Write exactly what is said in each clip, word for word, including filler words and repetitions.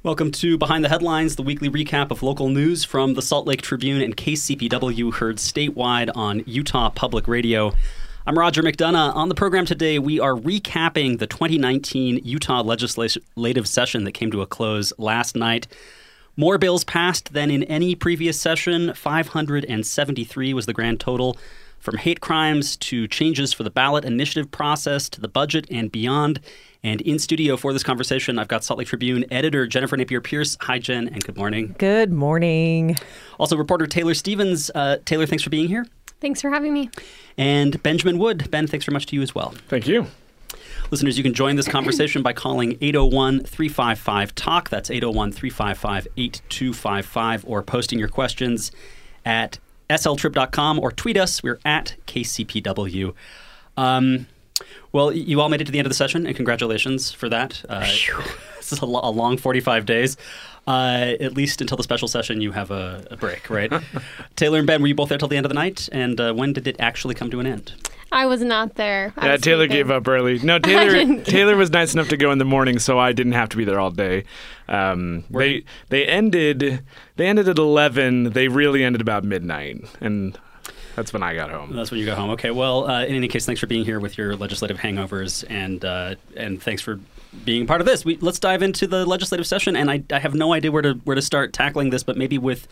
Welcome to Behind the Headlines, the weekly recap of local news from the Salt Lake Tribune and K C P W, heard statewide on Utah Public Radio. I'm Roger McDonough. On the program today, we are recapping the twenty nineteen Utah legislative session that came to a close last night. More bills passed than in any previous session. five hundred seventy-three was the grand total, from hate crimes to changes for the ballot initiative process to the budget and beyond. And in studio for this conversation, I've got Salt Lake Tribune editor Jennifer Napier-Pierce. Hi, Jen, and good morning. Good morning. Also, reporter Taylor Stevens. Uh, Taylor, thanks for being here. Thanks for having me. And Benjamin Wood. Ben, thanks very much to you as well. Thank you. Listeners, you can join this conversation by calling eight oh one, three five five, talk. That's eight oh one, three five five, eight two five five, or posting your questions at S L trib dot com or tweet us. We're at K C P W. Um, well, you all made it to the end of the session, and congratulations for that. Uh, this is a, lo- a long forty-five days. Uh, at least until the special session, you have a, a break, right? Taylor and Ben, were you both there till the end of the night? And uh, when did it actually come to an end? I was not there. I yeah, Taylor sleeping. gave up early. No, Taylor Taylor was nice enough to go in the morning, so I didn't have to be there all day. Um, they they ended they ended at eleven. They really ended about midnight, and that's when I got home. That's when you got home. Okay. Well, uh, in any case, thanks for being here with your legislative hangovers, and uh, and thanks for being part of this. We, let's dive into the legislative session, and I, I have no idea where to where to start tackling this, but maybe with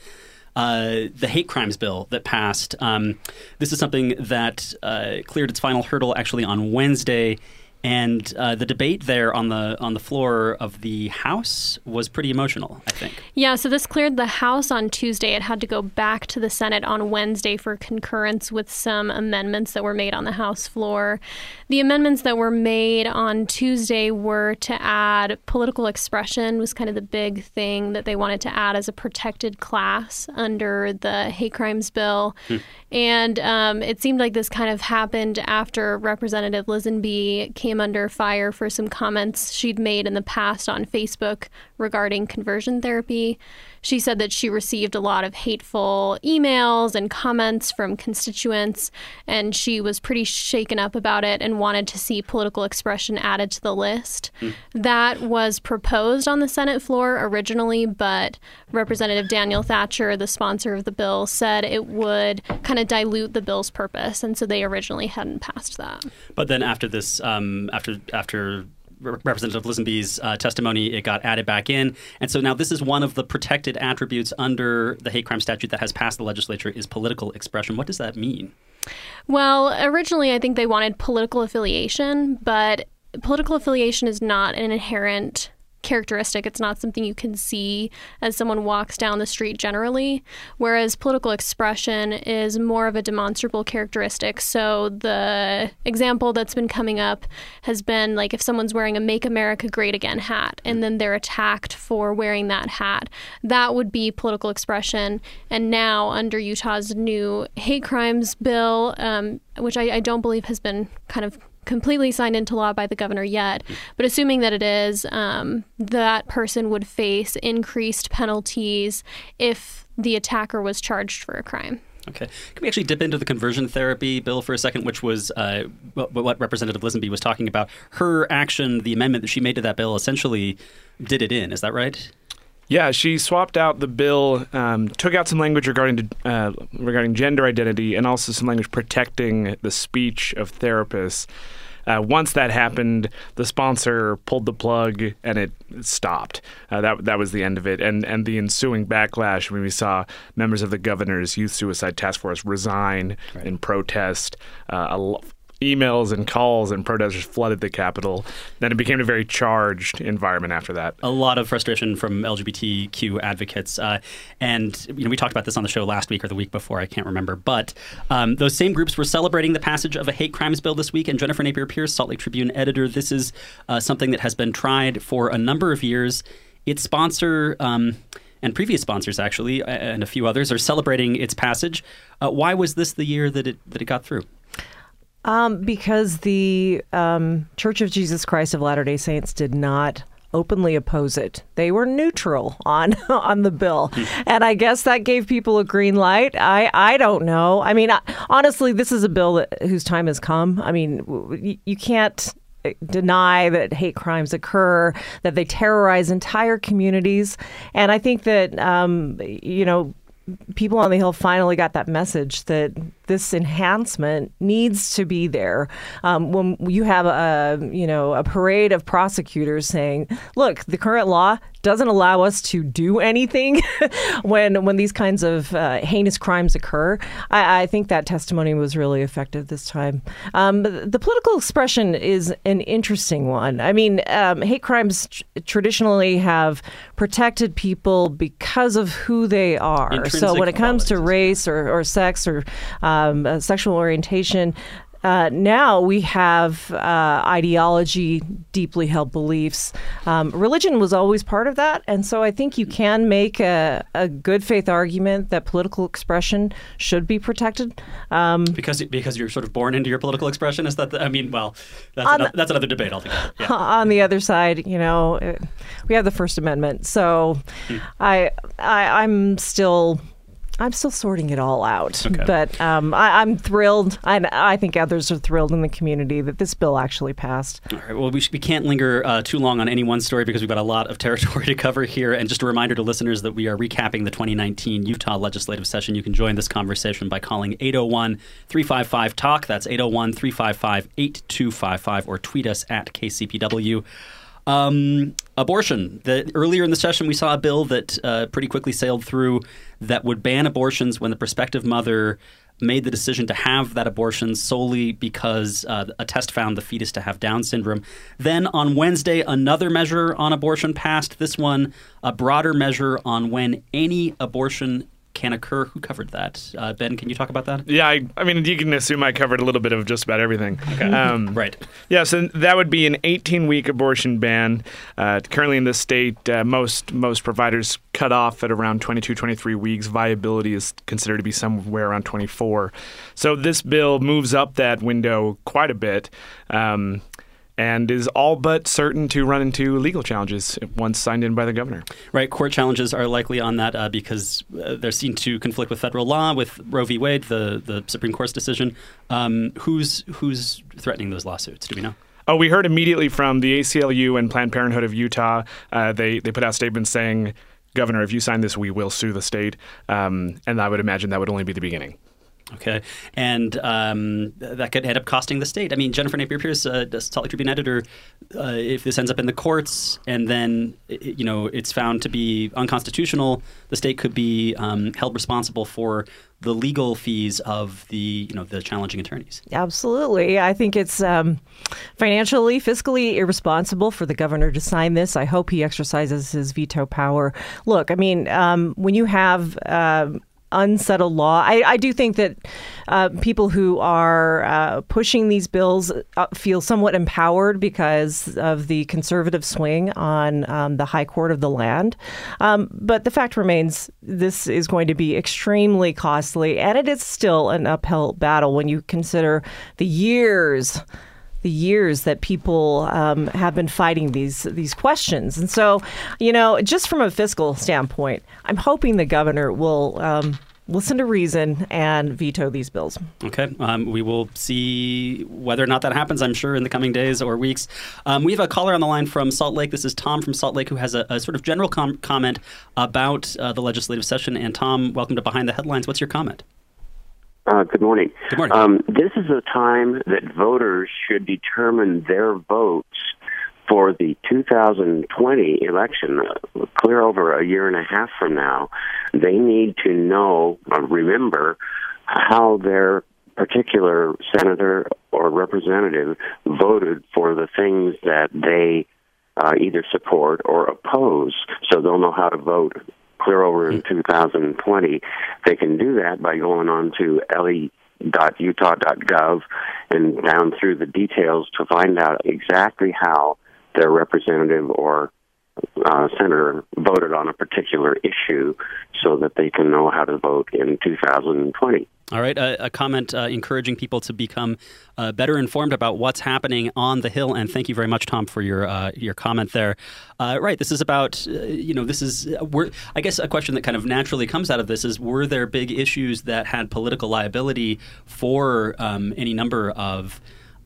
uh, the hate crimes bill that passed. Um, this is something that uh, cleared its final hurdle actually on Wednesday. And uh, the debate there on the on the floor of the House was pretty emotional, I think. Yeah, so this cleared the House on Tuesday. It had to go back to the Senate on Wednesday for concurrence with some amendments that were made on the House floor. The amendments that were made on Tuesday were to add political expression, was kind of the big thing that they wanted to add as a protected class under the hate crimes bill. Hmm. And um, it seemed like this kind of happened after Representative Lisenby came under fire for some comments she'd made in the past on Facebook regarding conversion therapy. She said that she received a lot of hateful emails and comments from constituents, and she was pretty shaken up about it and wanted to see political expression added to the list. Mm. That was proposed on the Senate floor originally, but Representative Daniel Thatcher, the sponsor of the bill, said it would kind of dilute the bill's purpose, and so they originally hadn't passed that. But then after this, um, after after Representative Lisenby's uh, testimony, it got added back in. And so now this is one of the protected attributes under the hate crime statute that has passed the legislature is political expression. What does that mean? Well, originally I think they wanted political affiliation, but political affiliation is not an inherent characteristic. It's not something you can see as someone walks down the street generally, whereas political expression is more of a demonstrable characteristic. So the example that's been coming up has been like if someone's wearing a Make America Great Again hat and then they're attacked for wearing that hat, that would be political expression. And now under Utah's new hate crimes bill, um, which I, I don't believe has been kind of completely signed into law by the governor yet, but assuming that it is, um, that person would face increased penalties if the attacker was charged for a crime. Okay. Can we actually dip into the conversion therapy bill for a second, which was uh, what, what Representative Lisenby was talking about? Her action, the amendment that she made to that bill, essentially did it in. Is that right? Yeah, she swapped out the bill, um, took out some language regarding uh, regarding gender identity, and also some language protecting the speech of therapists. Uh, once that happened, the sponsor pulled the plug and it stopped. Uh, that that was the end of it. And and the ensuing backlash when we saw members of the governor's youth suicide task force resign right. in protest. Uh, a, Emails and calls and protesters flooded the Capitol. Then it became a very charged environment after that. A lot of frustration from L G B T Q advocates. Uh, and you know, we talked about this on the show last week or the week before. I can't remember. But um, those same groups were celebrating the passage of a hate crimes bill this week. And Jennifer Napier-Pierce, Salt Lake Tribune editor, this is uh, something that has been tried for a number of years. Its sponsor... Um, and previous sponsors, actually, and a few others, are celebrating its passage. Uh, why was this the year that it that it got through? Um, because the um, Church of Jesus Christ of Latter-day Saints did not openly oppose it. They were neutral on on the bill. And I guess that gave people a green light. I, I don't know. I mean, I, honestly, this is a bill that, whose time has come. I mean, you, you can't deny that hate crimes occur, that they terrorize entire communities. And I think that, um, you know, people on the Hill finally got that message that this enhancement needs to be there. Um, when you have a, you know, a parade of prosecutors saying, look, the current law doesn't allow us to do anything when when these kinds of uh, heinous crimes occur. I, I think that testimony was really effective this time. Um, the political expression is an interesting one. I mean, um, hate crimes tr- traditionally have protected people because of who they are. Intrinsic So when it comes to qualities. race or, or sex or um, uh, sexual orientation, Uh, now we have uh, ideology, deeply held beliefs. Um, religion was always part of that. And so I think you can make a, a good faith argument that political expression should be protected. Um, Because because you're sort of born into your political expression? Is that, the, I mean, well, that's, On another, the- that's another debate altogether. Yeah. on the other side, you know, uh, we have the First Amendment. So I, I, I'm still... I'm still sorting it all out, Okay. but um, I, I'm thrilled. I, I think others are thrilled in the community that this bill actually passed. All right, well, we, sh- we can't linger uh, too long on any one story because we've got a lot of territory to cover here. And just a reminder to listeners that we are recapping the twenty nineteen Utah legislative session. You can join this conversation by calling eight oh one, three five five, talk. That's eight oh one, three five five, eight two five five, or tweet us at K C P W. Um, abortion. The, earlier in the session, we saw a bill that uh, pretty quickly sailed through that would ban abortions when the prospective mother made the decision to have that abortion solely because uh, a test found the fetus to have Down syndrome. Then on Wednesday, another measure on abortion passed. This one, a broader measure on when any abortion can occur. Who covered that? Uh, Ben, can you talk about that? Yeah, I, I mean, you can assume I covered a little bit of just about everything. Okay. Um, Right. Yeah, so that would be an eighteen-week abortion ban. Uh, currently in this state, uh, most most providers cut off at around twenty-two, twenty-three weeks. Viability is considered to be somewhere around twenty-four. So this bill moves up that window quite a bit. Um, and is all but certain to run into legal challenges once signed in by the governor. Right. Court challenges are likely on that uh, because uh, they're seen to conflict with federal law, with Roe v. Wade, the, the Supreme Court's decision. Um, who's who's threatening those lawsuits? Do we know? Oh, we heard immediately from the A C L U and Planned Parenthood of Utah. Uh, they, they put out statements saying, Governor, if you sign this, we will sue the state. Um, and I would imagine that would only be the beginning. Okay. And um, that could end up costing the state. I mean, Jennifer Napier-Pierce, uh, Salt Lake Tribune editor, uh, if this ends up in the courts and then, you know, it's found to be unconstitutional, the state could be um, held responsible for the legal fees of the, you know, the challenging attorneys. Absolutely. I think it's um, financially, fiscally irresponsible for the governor to sign this. I hope he exercises his veto power. Look, I mean, um, when you have um, unsettled law, I, I do think that uh, people who are uh, pushing these bills uh, feel somewhat empowered because of the conservative swing on um, the high court of the land. Um, but the fact remains, this is going to be extremely costly, and it is still an uphill battle when you consider the years the years that people um, have been fighting these these questions. And so, you know, just from a fiscal standpoint, I'm hoping the governor will um, listen to reason and veto these bills. Okay. Um, we will see whether or not that happens, I'm sure, in the coming days or weeks. Um, we have a caller on the line from Salt Lake. This is Tom from Salt Lake, who has a, a sort of general com- comment about uh, the legislative session. And Tom, welcome to Behind the Headlines. What's your comment? Uh, good morning. Good morning. Um, this is a time that voters should determine their votes for the two thousand twenty election, uh, clear over a year and a half from now. They need to know, uh, remember, how their particular senator or representative voted for the things that they uh, either support or oppose, so they'll know how to vote clear over in two thousand twenty. They can do that by going on to L E dot utah dot gov and down through the details to find out exactly how their representative or uh, senator voted on a particular issue so that they can know how to vote in two thousand twenty. All right. Uh, a comment uh, encouraging people to become uh, better informed about what's happening on the Hill. And thank you very much, Tom, for your uh, your comment there. Uh, right. This is about, uh, you know, this is, uh, we're, I guess a question that kind of naturally comes out of this is, were there big issues that had political liability for um, any number of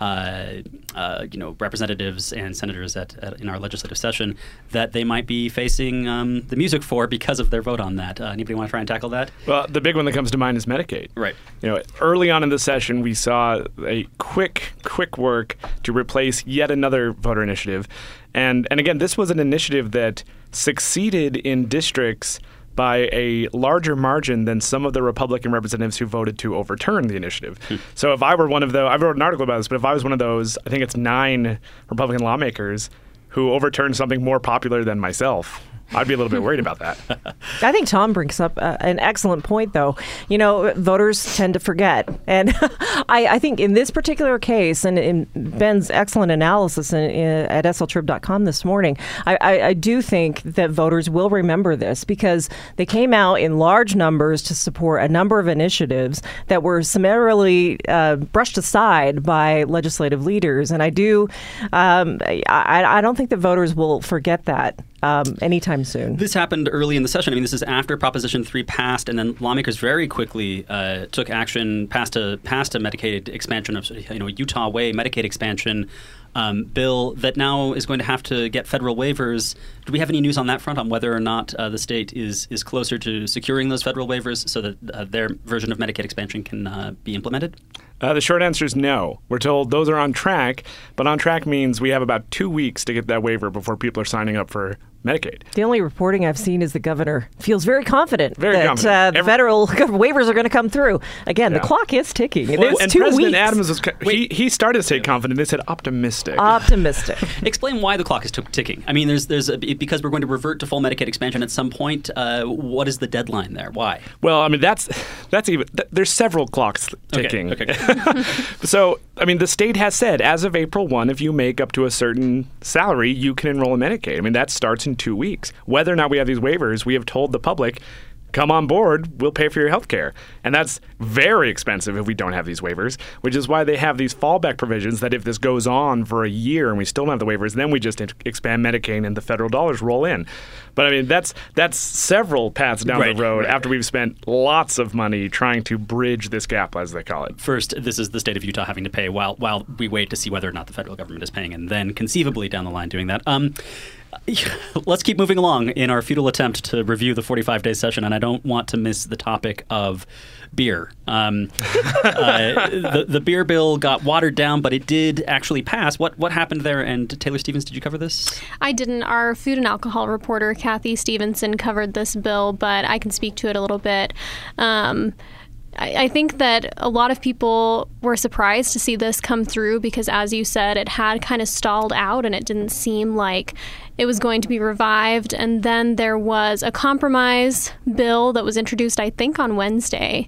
uh, uh, you know, representatives and senators at, at in our legislative session that they might be facing um, the music for because of their vote on that. Uh, anybody want to try and tackle that? Well, the big one that comes to mind is Medicaid. Right. You know, early on in the session, we saw a quick, quick work to replace yet another voter initiative. And and again, this was an initiative that succeeded in districts by a larger margin than some of the Republican representatives who voted to overturn the initiative. Hmm. So if I were one of those, I wrote an article about this, but if I was one of those, I think it's nine Republican lawmakers who overturned something more popular than myself, I'd be a little bit worried about that. I think Tom brings up uh, an excellent point, though. You know, voters tend to forget. And I, I think in this particular case, and in Ben's excellent analysis in, in, at S L trib dot com this morning, I, I, I do think that voters will remember this because they came out in large numbers to support a number of initiatives that were summarily uh, brushed aside by legislative leaders. And I do, um, I, I don't think that voters will forget that. Um, anytime soon. This happened early in the session. I mean, this is after Proposition three passed, and then lawmakers very quickly uh, took action, passed a passed a Medicaid expansion of, you know, Utah Way Medicaid expansion um, bill that now is going to have to get federal waivers. Do we have any news on that front on whether or not uh, the state is is closer to securing those federal waivers so that uh, their version of Medicaid expansion can uh, be implemented? Uh, the short answer is no. We're told those are on track, but on track means we have about two weeks to get that waiver before people are signing up for Medicaid. The only reporting I've seen is the governor feels very confident very that confident. Uh, the Every- federal waivers are going to come through. Again, yeah. the clock is ticking. It well, is and two President weeks. Adams was he, he started to say confident. They said optimistic. Optimistic. Explain why the clock is t- ticking. I mean, there's there's a, because we're going to revert to full Medicaid expansion at some point. Uh, what is the deadline there? Why? Well, I mean that's that's even th- there's several clocks ticking. Okay. okay. So, I mean, the state has said as of April first, if you make up to a certain salary, you can enroll in Medicaid. I mean, that starts in two weeks. Whether or not we have these waivers, we have told the public, come on board, we'll pay for your health care. And that's very expensive if we don't have these waivers, which is why they have these fallback provisions that if this goes on for a year and we still don't have the waivers, then we just expand Medicaid and the federal dollars roll in. But I mean, that's that's several paths down right, the road right, after right. we've spent lots of money trying to bridge this gap, as they call it. First, this is the state of Utah having to pay while while we wait to see whether or not the federal government is paying, and then conceivably down the line doing that. Um, let's keep moving along in our futile attempt to review the forty-five day session, and I don't want to miss the topic of beer. Um, uh, the, the beer bill got watered down, but it did actually pass. What what happened there? And Taylor Stevens, did you cover this? I didn't. Our food and alcohol reporter, Kathy Stevenson, covered this bill, but I can speak to it a little bit. Um, I think that a lot of people were surprised to see this come through because, as you said, it had kind of stalled out and it didn't seem like it was going to be revived. And then there was a compromise bill that was introduced, I think, on Wednesday.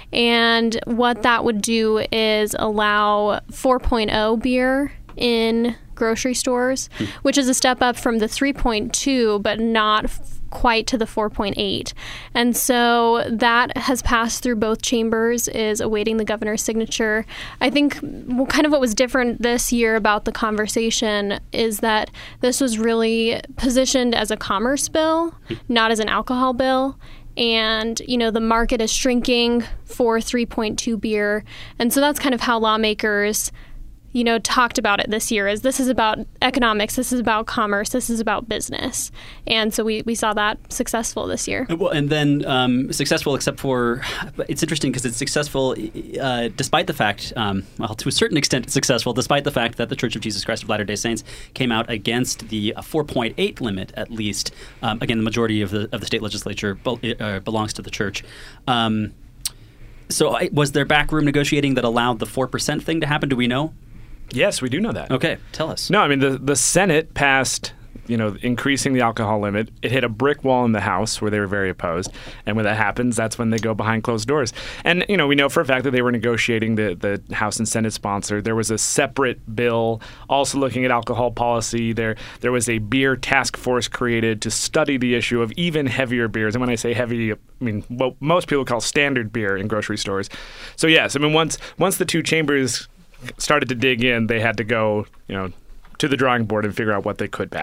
And what that would do is allow four point oh beer in grocery stores, which is a step up from the three point two, but not quite to the four point eight. And so that has passed through both chambers, is awaiting the governor's signature. I think kind of what was different this year about the conversation is that this was really positioned as a commerce bill, not as an alcohol bill. And, you know, the market is shrinking for three point two beer. And so that's kind of how lawmakers, you know, talked about it this year, is this is about economics, this is about commerce, this is about business. And so we, we saw that successful this year. Well, and then um, successful except for, it's interesting because it's successful uh, despite the fact, um, well, to a certain extent it's successful, despite the fact that the Church of Jesus Christ of Latter-day Saints came out against the uh, four point eight limit, at least. Um, again, the majority of the of the state legislature be- uh, belongs to the church. Um, so I, was there backroom negotiating that allowed the four percent thing to happen? Do we know? Yes, we do know that. Okay, tell us. No, I mean, the, the Senate passed, you know, increasing the alcohol limit. It hit a brick wall in the House where they were very opposed. And when that happens, that's when they go behind closed doors. And, you know, we know for a fact that they were negotiating the, the House and Senate sponsor. There was a separate bill also looking at alcohol policy. There there was a beer task force created to study the issue of even heavier beers. And when I say heavy, I mean what most people call standard beer in grocery stores. So, yes, I mean, once once the two chambers started to dig in, they had to go, you know, to the drawing board and figure out what they could pass.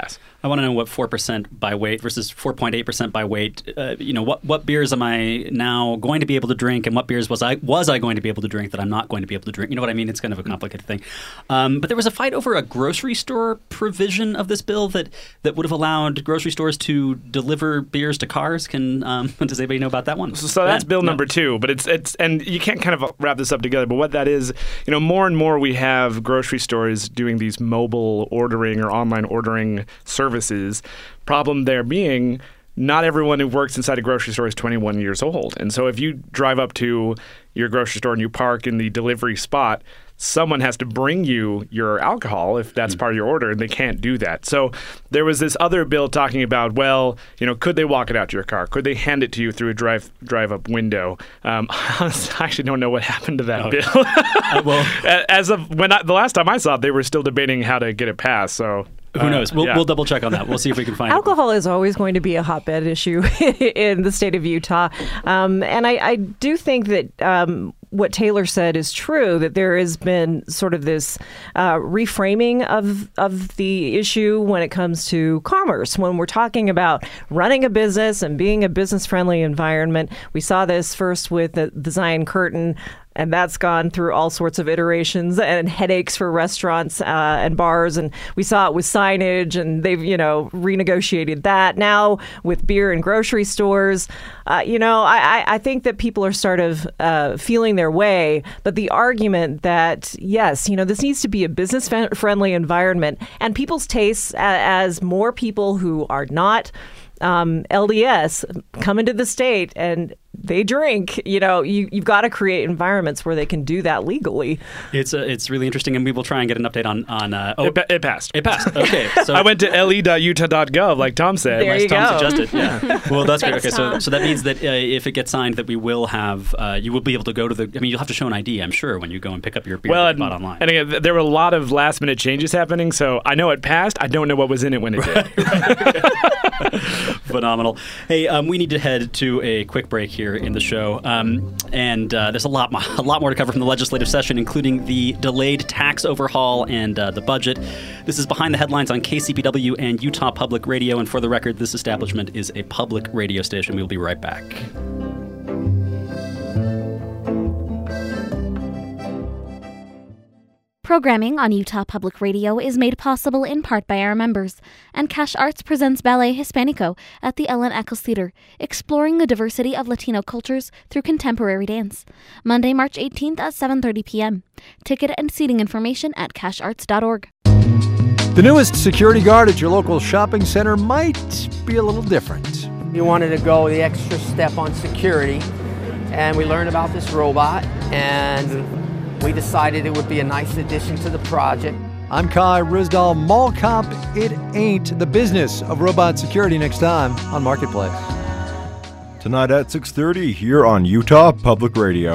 I want to know what four percent by weight versus four point eight percent by weight. Uh, you know, what what beers am I now going to be able to drink, and what beers was I was I going to be able to drink that I'm not going to be able to drink? You know what I mean? It's kind of a complicated thing. Um, but there was a fight over a grocery store provision of this bill that, that would have allowed grocery stores to deliver beers to cars. Can um, does anybody know about that one? So, so that's yeah, bill no. number two. But it's it's and you can't kind of wrap this up together. But what that is, you know, more and more we have grocery stores doing these mobile ordering or online ordering services. Problem there being, not everyone who works inside a grocery store is twenty-one years old. And so if you drive up to your grocery store and you park in the delivery spot, someone has to bring you your alcohol if that's mm. part of your order, and they can't do that. So there was this other bill talking about, well, you know, could they walk it out to your car? Could they hand it to you through a drive drive up window? Um, I actually don't know what happened to that oh. bill. uh, well, as of when I, the last time I saw it, they were still debating how to get it passed. So. Who knows? We'll, yeah. we'll double check on that. We'll see if we can find Alcohol it. is always going to be a hotbed issue in the state of Utah. Um, and I, I do think that um, what Taylor said is true, that there has been sort of this uh, reframing of, of the issue when it comes to commerce. When we're talking about running a business and being a business-friendly environment, we saw this first with the, the Zion Curtain. And that's gone through all sorts of iterations and headaches for restaurants uh, and bars. And we saw it with signage, and they've, you know, renegotiated that. Now with beer and grocery stores, uh, you know, I, I think that people are sort of uh, feeling their way. But the argument that, yes, you know, this needs to be a business-friendly environment, and people's tastes, as more people who are not Um, L D S come into the state and they drink, you know, you, you've got to create environments where they can do that legally. It's uh, it's really interesting, and we will try and get an update on... on uh, oh, it, pa- it passed. It passed. Okay. So I went to L E dot utah dot gov, like Tom said. There as you Tom go. suggested. Yeah. Well, that's great. Thanks, Okay, so Tom. so that means that uh, if it gets signed, that we will have... Uh, you will be able to go to the... I mean, you'll have to show an I D, I'm sure, when you go and pick up your beer well, that and, you bought online. and again, th- there were a lot of last-minute changes happening, so I know it passed. I don't know what was in it when it did. Phenomenal. Hey, um, we need to head to a quick break here in the show, um, and uh, there's a lot, mo- a lot more to cover from the legislative session, including the delayed tax overhaul and uh, the budget. This is Behind the Headlines on K C P W and Utah Public Radio, and for the record, this establishment is a public radio station. We'll be right back. Programming on Utah Public Radio is made possible in part by our members, and Cash Arts presents Ballet Hispanico at the Ellen Eccles Theater, exploring the diversity of Latino cultures through contemporary dance. Monday, March eighteenth at seven thirty p.m. Ticket and seating information at cash arts dot org. The newest security guard at your local shopping center might be a little different. We wanted to go the extra step on security, and we learned about this robot, and we decided it would be a nice addition to the project. I'm Kai Risdall. Mall Cop, it ain't the business of robot security next time on Marketplace. Tonight at six thirty here on Utah Public Radio.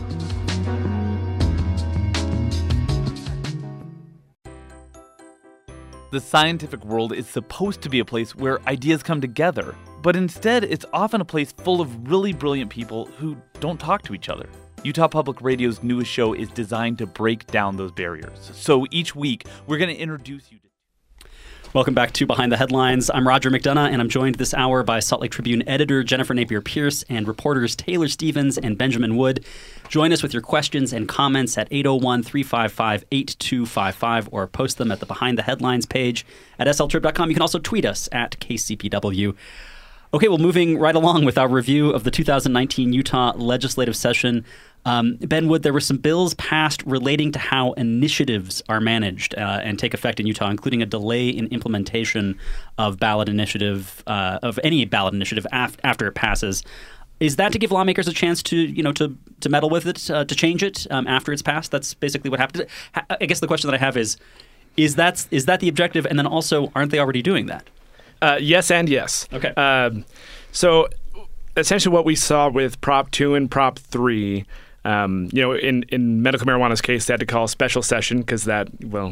The scientific world is supposed to be a place where ideas come together, but instead it's often a place full of really brilliant people who don't talk to each other. Utah Public Radio's newest show is designed to break down those barriers. So each week, we're going to introduce you to... Welcome back to Behind the Headlines. I'm Roger McDonough, and I'm joined this hour by Salt Lake Tribune editor Jennifer Napier-Pierce and reporters Taylor Stevens and Benjamin Wood. Join us with your questions and comments at eight oh one, three five five, eight two five five or post them at the Behind the Headlines page at S L trib dot com. You can also tweet us at K C P W. Okay, well, moving right along with our review of the two thousand nineteen Utah legislative session. Um, Ben Wood, there were some bills passed relating to how initiatives are managed uh, and take effect in Utah, including a delay in implementation of ballot initiative, uh, of any ballot initiative af- after it passes. Is that to give lawmakers a chance to, you know, to, to meddle with it, uh, to change it um, after it's passed? That's basically what happened. I guess the question that I have is, is that, is that the objective? And then also, aren't they already doing that? Uh, yes and yes. Okay. Um, so essentially what we saw with Prop two and Prop three, um, you know, in, in medical marijuana's case, they had to call a special session because that, well,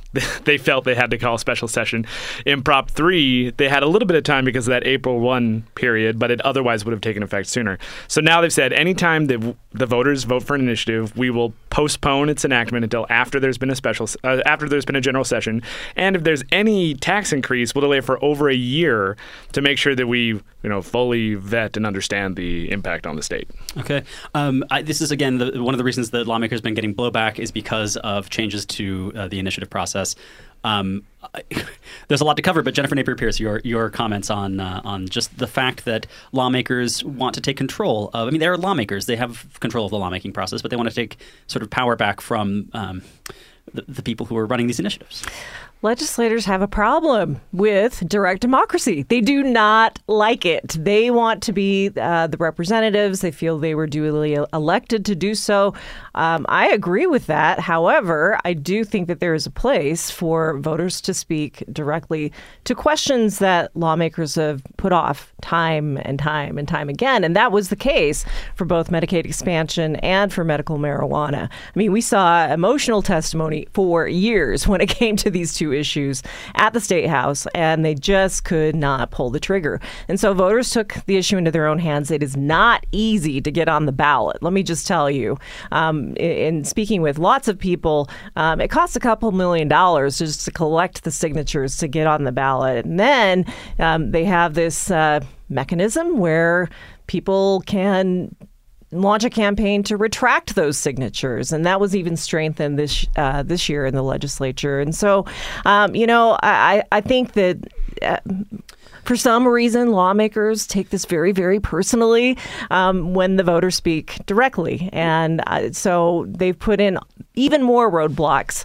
they felt they had to call a special session. In Prop three, they had a little bit of time because of that April first period, but it otherwise would have taken effect sooner. So now they've said anytime the, the voters vote for an initiative, we will postpone its enactment until after there's been a special uh, after there's been a general session. And if there's any tax increase, we'll delay it for over a year to make sure that we you know fully vet and understand the impact on the state. Okay. Um, I, this is, again, the, one of the reasons that lawmakers have been getting blowback is because of changes to uh, the initiative process. Um, I, there's a lot to cover, but Jennifer Napier-Pierce, your your comments on uh, on just the fact that lawmakers want to take control of. I mean, they're lawmakers; they have control of the lawmaking process, but they want to take sort of power back from um, the, the people who are running these initiatives. Legislators have a problem with direct democracy. They do not like it. They want to be uh, the representatives. They feel they were duly elected to do so. Um, I agree with that. However, I do think that there is a place for voters to speak directly to questions that lawmakers have put off time and time and time again. And that was the case for both Medicaid expansion and for medical marijuana. I mean, we saw emotional testimony for years when it came to these two issues at the State House, and they just could not pull the trigger. And so voters took the issue into their own hands. It is not easy to get on the ballot. Let me just tell you, um, in speaking with lots of people, um, it costs a couple million dollars just to collect the signatures to get on the ballot. And then um, they have this uh, mechanism where people can launch a campaign to retract those signatures, and that was even strengthened this uh, this year in the legislature. And so, um, you know, I, I think that uh, for some reason, lawmakers take this very, very personally um, when the voters speak directly, and uh, so they've put in even more roadblocks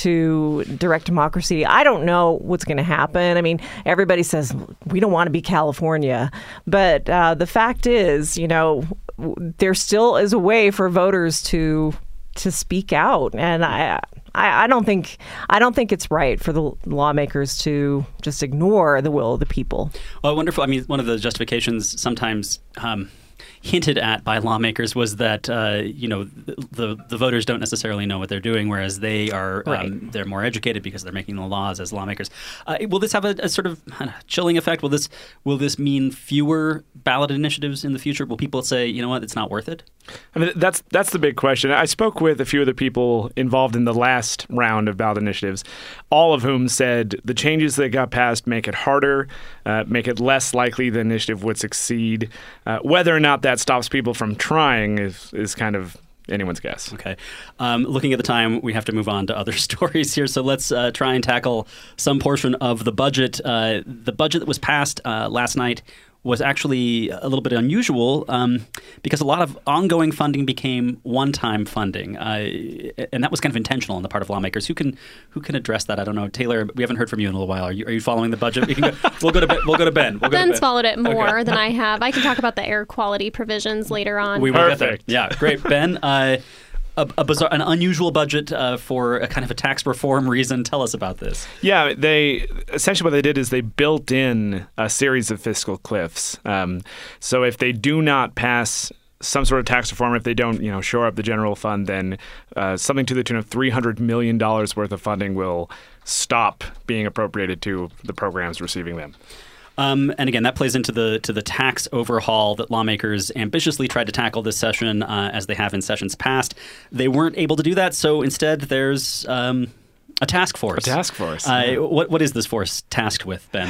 to direct democracy. I don't know what's going to happen. I mean, everybody says we don't want to be California, but uh, the fact is, you know, there still is a way for voters to to speak out, and I, I I don't think I don't think it's right for the lawmakers to just ignore the will of the people. Well, wonderful. I mean, one of the justifications sometimes Um hinted at by lawmakers was that uh, you know the the voters don't necessarily know what they're doing, whereas they are um, right. they're more educated because they're making the laws as lawmakers. Uh, will this have a, a sort of uh, chilling effect? Will this will this mean fewer ballot initiatives in the future? Will people say, you know what, it's not worth it? I mean, that's that's the big question. I spoke with a few of the people involved in the last round of ballot initiatives, all of whom said the changes that got passed make it harder, uh, make it less likely the initiative would succeed. Uh, whether or not that stops people from trying is, is kind of anyone's guess. Okay. Um, looking at the time, we have to move on to other stories here. So let's uh, try and tackle some portion of the budget. Uh, the budget that was passed uh, last night was actually a little bit unusual um, because a lot of ongoing funding became one-time funding, uh, and that was kind of intentional on the part of lawmakers. Who can who can address that? I don't know, Taylor. We haven't heard from you in a little while. Are you are you following the budget? We can go, we'll go to Ben. We'll go to Ben. We'll go Ben's to Ben. followed it more Okay. than I have. I can talk about the air quality provisions later on. We will Perfect. get there. Yeah, great, Ben. Uh, A, a bizarre, an unusual budget uh, for a kind of a tax reform reason. Tell us about this. Yeah, they essentially what they did is they built in a series of fiscal cliffs. Um, so if they do not pass some sort of tax reform, if they don't, you know, shore up the general fund, then uh, something to the tune of three hundred million dollars worth of funding will stop being appropriated to the programs receiving them. Um, and again, that plays into the to the tax overhaul that lawmakers ambitiously tried to tackle this session, uh, as they have in sessions past. They weren't able to do that, so instead there's um, a task force. A task force. Uh, yeah. what what is this force tasked with, Ben?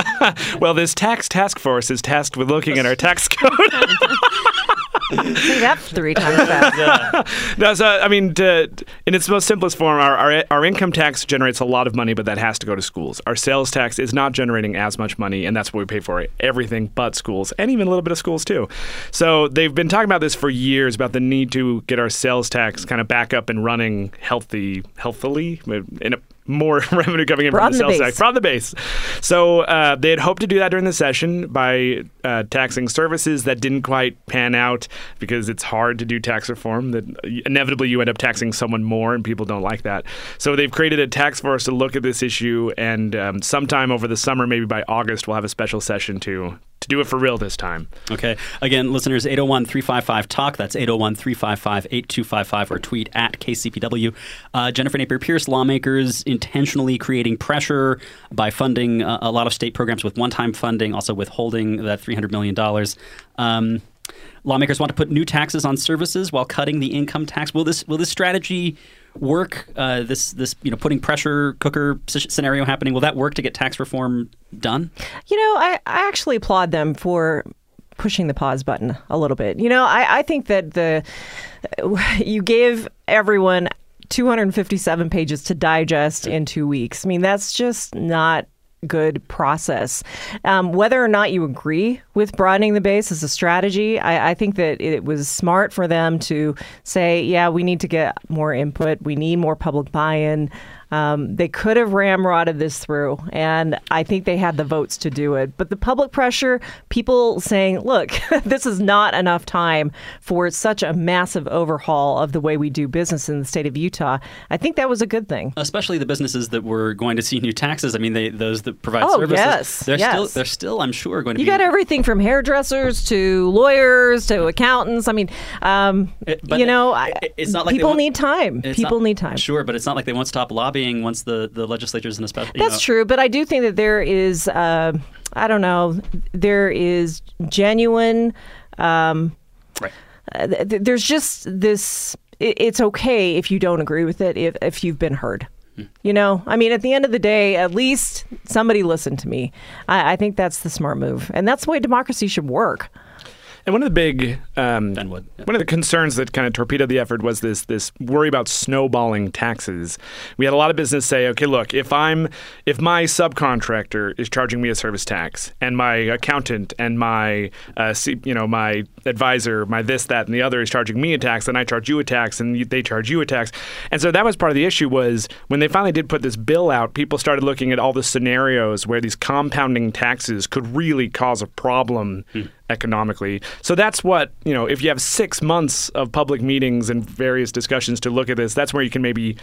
Well, this tax task force is tasked with looking at our tax code. Say that three times fast. No, so, I mean, to, in its most simplest form, our, our our income tax generates a lot of money, but that has to go to schools. Our sales tax is not generating as much money, and that's what we pay for, everything but schools, and even a little bit of schools, too. So they've been talking about this for years, about the need to get our sales tax kind of back up and running healthy, healthily, in a more revenue coming in Broaden from the the sales base. tax. Broaden the base. So uh, they had hoped to do that during the session by uh, taxing services. That didn't quite pan out because it's hard to do tax reform. That inevitably you end up taxing someone more, and people don't like that. So they've created a task force to look at this issue, and um, sometime over the summer, maybe by August, we'll have a special session to to do it for real this time. Okay. Again, listeners, eight oh one, three five five, talk. That's eight oh one, three five five, eight two five five, or tweet at K C P W. Uh, Jennifer Napier-Pierce, lawmakers intentionally creating pressure by funding uh, a lot of state programs with one-time funding, also withholding that three hundred million dollars. Um, lawmakers want to put new taxes on services while cutting the income tax. Will this will this strategy work? Uh, this this you know putting pressure cooker scenario happening, will that work to get tax reform done? You know, I, I actually applaud them for pushing the pause button a little bit. You know, I, I think that the you gave everyone two hundred fifty-seven pages to digest in two weeks. I mean, that's just not good process. Um, whether or not you agree with broadening the base as a strategy, I, I think that it was smart for them to say, yeah, we need to get more input. We need more public buy-in. Um, they could have ramrodded this through, and I think they had the votes to do it. But the public pressure, people saying, look, this is not enough time for such a massive overhaul of the way we do business in the state of Utah, I think that was a good thing. Especially the businesses that were going to see new taxes. I mean, they, those that provide oh, services. Yes, they're yes. still, they're still, I'm sure, going to you be... You got everything from hairdressers to lawyers to accountants. I mean, um, it, but you know, it, it's not like people they need time. People not, need time. Sure, but it's not like they won't stop lobbying once the, the legislature's in a special... That's know. true, but I do think that there is, uh, I don't know, there is genuine... Um, right. Uh, th- there's just this... It, it's okay if you don't agree with it, if, if you've been heard. Hmm. You know, I mean, at the end of the day, at least somebody listened to me. I, I think that's the smart move. And that's the way democracy should work. And one of the big, um, then what? Yeah. one of the concerns that kind of torpedoed the effort was this this worry about snowballing taxes. We had a lot of business say, okay, look, if I'm if my subcontractor is charging me a service tax, and my accountant and my uh, you know my advisor, my this, that, and the other is charging me a tax, then I charge you a tax, and you, they charge you a tax. And so that was part of the issue. Was when they finally did put this bill out, people started looking at all the scenarios where these compounding taxes could really cause a problem. Hmm. Economically. So that's what, you know, if you have six months of public meetings and various discussions to look at this, that's where you can maybe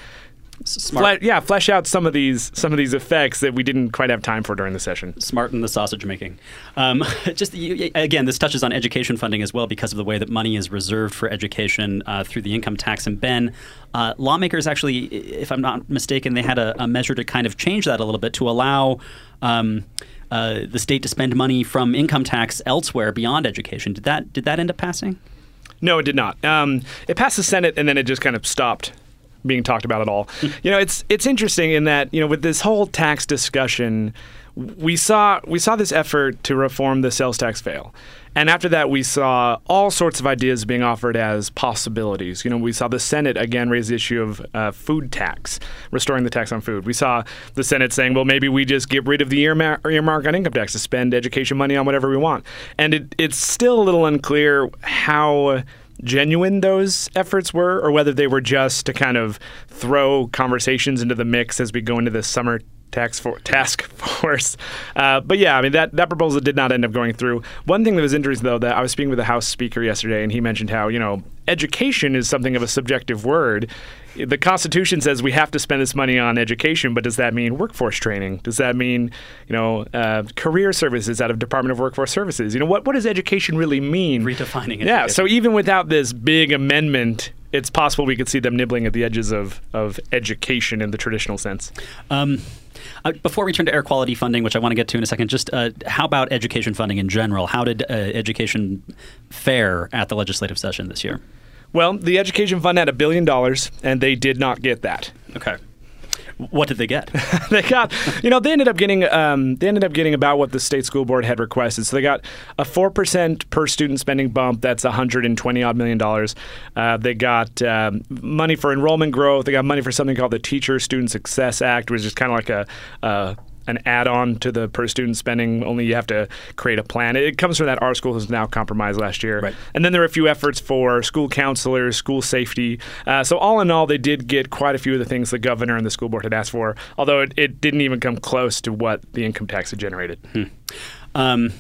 Smart. Fle- yeah, flesh out some of these some of these effects that we didn't quite have time for during the session. Smart in the sausage making. Um, just you, again, this touches on education funding as well because of the way that money is reserved for education uh, through the income tax. And Ben, uh, lawmakers actually, if I'm not mistaken, they had a, a measure to kind of change that a little bit to allow um, uh, the state to spend money from income tax elsewhere beyond education. Did that did that end up passing? No, it did not. Um, it passed the Senate, and then it just kind of stopped being talked about at all. You know, it's it's interesting in that, you know, with this whole tax discussion, we saw we saw this effort to reform the sales tax fail. And after that, we saw all sorts of ideas being offered as possibilities. You know, we saw the Senate again raise the issue of uh, food tax, restoring the tax on food. We saw the Senate saying, well, maybe we just get rid of the earmark, earmark on income tax to spend education money on whatever we want. And it, it's still a little unclear how genuine those efforts were, or whether they were just to kind of throw conversations into the mix as we go into the summer tax for, task force. Uh, but yeah, I mean, that, that proposal did not end up going through. One thing that was interesting, though, that I was speaking with the House Speaker yesterday, and he mentioned how, you know, education is something of a subjective word. The Constitution says we have to spend this money on education, but does that mean workforce training? Does that mean, you know, uh, career services out of Department of Workforce Services? You know, what, what does education really mean? Redefining it. Yeah, so even without this big amendment, it's possible we could see them nibbling at the edges of, of education in the traditional sense. Um, uh, before we turn to air quality funding, which I want to get to in a second, just uh, how about education funding in general? How did uh, education fare at the legislative session this year? Well, the education fund had a billion dollars, and they did not get that. Okay. What did they get? They got, you know, they ended up getting, um, they ended up getting about what the state school board had requested. So they got a four percent per student spending bump. That's one hundred twenty odd million dollars. Uh, they got um, money for enrollment growth. They got money for something called the Teacher Student Success Act, which is kind of like a, uh, an add-on to the per student spending, only you have to create a plan. It comes from that Our School was now compromised last year. Right. And then there were a few efforts for school counselors, school safety. Uh, so all in all, they did get quite a few of the things the governor and the school board had asked for, although it, it didn't even come close to what the income tax had generated. Hmm. Um,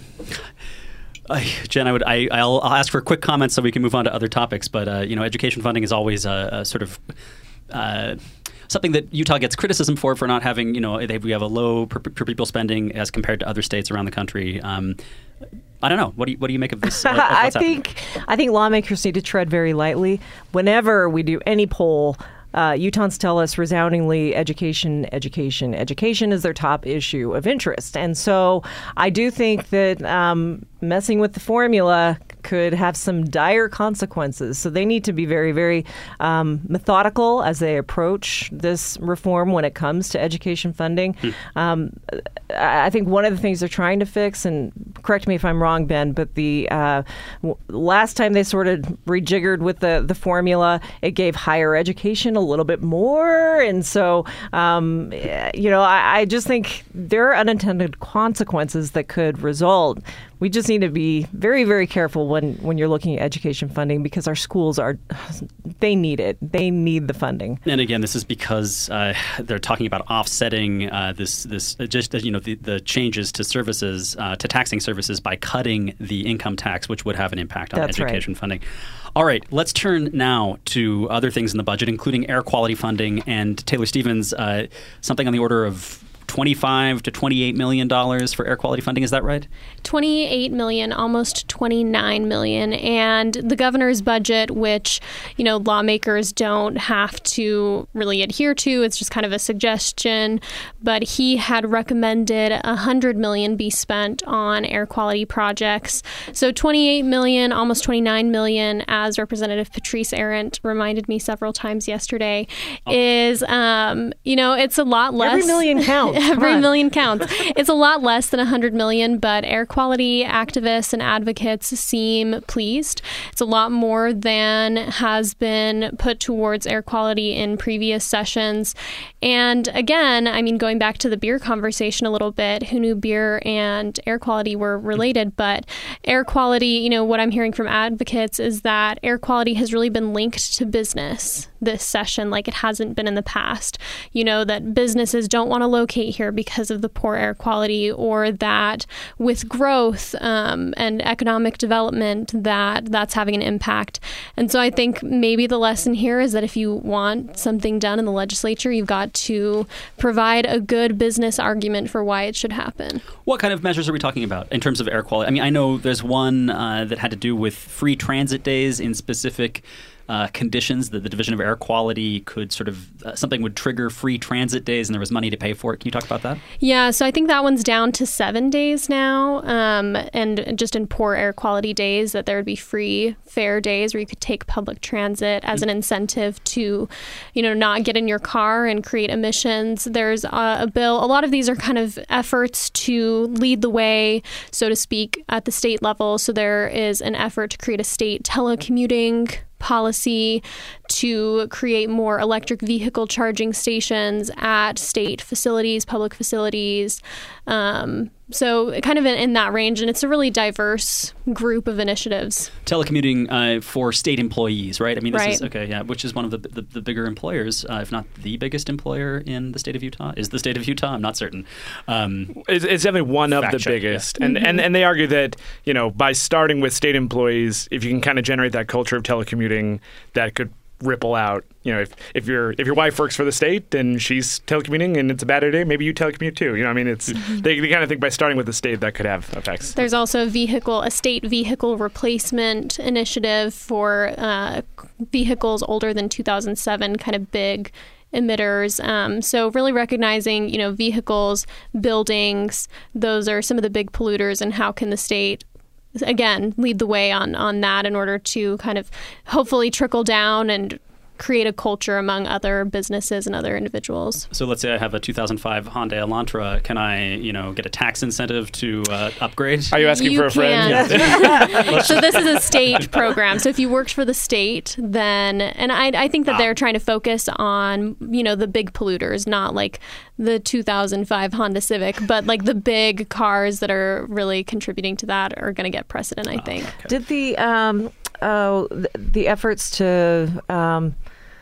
I, Jen, I would, I, I'll, I'll ask for quick comments so we can move on to other topics, but uh, you know, education funding is always a, a sort of uh, something that Utah gets criticism for, for not having, you know, they, we have a low per, per pupil spending as compared to other states around the country. Um, I don't know. What do you, what do you make of this? Uh, of I what's happening? think I think lawmakers need to tread very lightly. Whenever we do any poll, uh, Utahns tell us resoundingly, education, education, education is their top issue of interest. And so I do think that um, messing with the formula could have some dire consequences. So they need to be very, very um, methodical as they approach this reform when it comes to education funding. Hmm. Um, I think one of the things they're trying to fix, and correct me if I'm wrong, Ben, but the uh, w- last time they sort of rejiggered with the, the formula, it gave higher education a little bit more. And so, um, you know, I, I just think there are unintended consequences that could result. We just need to be very, very careful when, when you're looking at education funding, because our schools are, they need it. They need the funding. And again, this is because uh, they're talking about offsetting uh, this, this uh, just, you know, the, the changes to services, uh, to taxing services by cutting the income tax, which would have an impact on That's education right. funding. All right, let's turn now to other things in the budget, including air quality funding. And Taylor Stevens, uh, something on the order of twenty-five to twenty-eight million dollars for air quality funding. Is that right? twenty-eight million, almost twenty-nine million. And the governor's budget, which, you know, lawmakers don't have to really adhere to, it's just kind of a suggestion. But he had recommended one hundred million be spent on air quality projects. So twenty-eight million, almost twenty-nine million, as Representative Patrice Arendt reminded me several times yesterday, oh. is, um, you know, it's a lot less. Every million counts. Every million counts. It's a lot less than one hundred million, but air quality activists and advocates seem pleased. It's a lot more than has been put towards air quality in previous sessions. And again, I mean, going back to the beer conversation a little bit, who knew beer and air quality were related? But air quality, you know, what I'm hearing from advocates is that air quality has really been linked to business this session like it hasn't been in the past. You know, that businesses don't want to locate here because of the poor air quality, or that with growth um, and economic development that that's having an impact. And so I think maybe the lesson here is that if you want something done in the legislature, you've got to provide a good business argument for why it should happen. What kind of measures are we talking about in terms of air quality? I mean, I know there's one uh, that had to do with free transit days in specific Uh, conditions that the Division of Air Quality could sort of, uh, something would trigger free transit days and there was money to pay for it. Can you talk about that? Yeah, so I think that one's down to seven days now. Um, and just in poor air quality days, that there would be free fare days where you could take public transit as an incentive to, you know, not get in your car and create emissions. There's a, a bill. A lot of these are kind of efforts to lead the way, so to speak, at the state level. So there is an effort to create a state telecommuting policy to create more electric vehicle charging stations at state facilities, public facilities. Um, so kind of in, in that range. And it's a really diverse group of initiatives. Telecommuting uh, for state employees, right? I mean, this right. is, okay, yeah, which is one of the the, the bigger employers, uh, if not the biggest employer in the state of Utah. Is the state of Utah? I'm not certain. Um, it's, it's definitely one of the check, biggest. Yeah. And, Mm-hmm. and and they argue that, you know, by starting with state employees, if you can kind of generate that culture of telecommuting, that could ripple out. You know, if, if your if your wife works for the state and she's telecommuting and it's a bad day, maybe you telecommute too. You know, I mean, it's Mm-hmm. they, they kind of think by starting with the state that could have effects. There's also a vehicle, a state vehicle replacement initiative for uh, vehicles older than two thousand seven, kind of big emitters. Um, so really recognizing, you know, vehicles, buildings, those are some of the big polluters, and how can the state again lead the way on on that in order to kind of hopefully trickle down and create a culture among other businesses and other individuals. So let's say I have a two thousand five Hyundai Elantra. Can I, you know, get a tax incentive to uh, upgrade? Are you asking You for a friend? can. So this is a state program. So if you worked for the state, then, and I, I think that Ah. they're trying to focus on, you know, the big polluters, not like the two thousand five Honda Civic, but like the big cars that are really contributing to that are going to get precedent, I think. Okay. Did the um, oh the, the efforts to um,